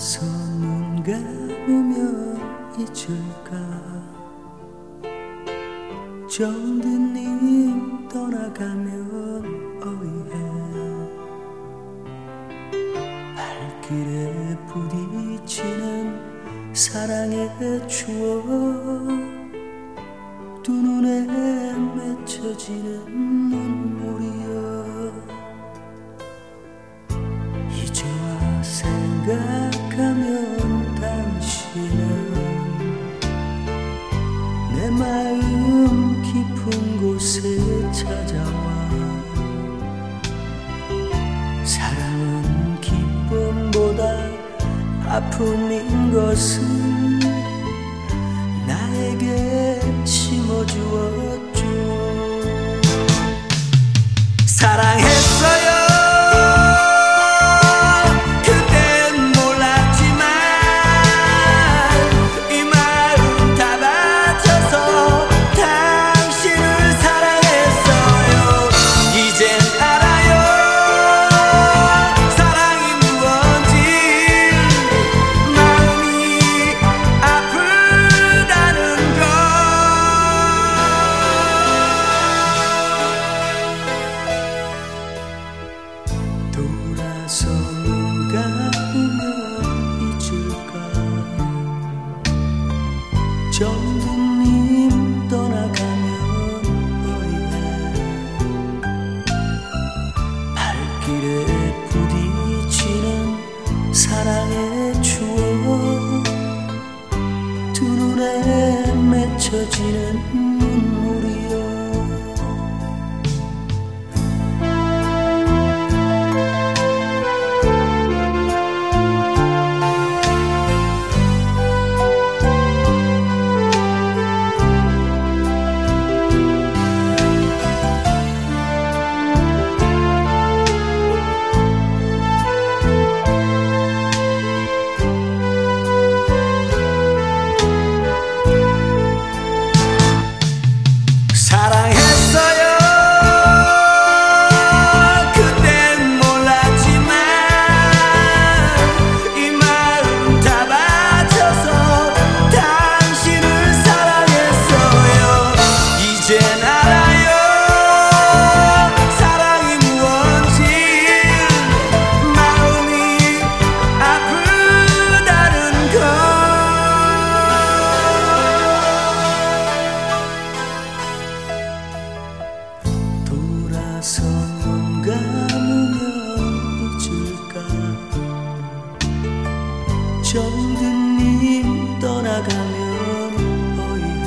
돌아서 눈 감으면 잊을까. 정든님 떠나가면 어이해. 발길에 부딪히는 사랑의 추억, 두 눈에 맺혀지는 눈물이여. 이제와 생각하면 당신은 내 마음 깊은 곳에 찾아와. 사랑은 기쁨보다 아픔인 것은 나에게 심어주었죠. 사랑했어요. 돌아서 눈 감으면 잊을까. 정든님 떠나가면 어이해. 발길에 부딪히는 사랑의 추억, 두 눈에 맺혀지는 눈물이여. 돌아서 눈 감으면 잊을까. 정든님 떠나가면 어이해.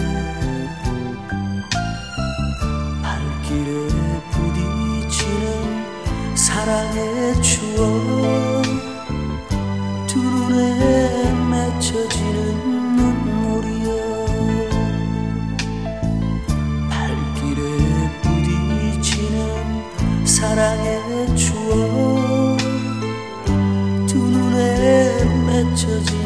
발길에 부딪히는 사랑의 추억, 두 눈에 맺혀지는 눈물이여. 사랑의 추억, 두 눈에 맺혀진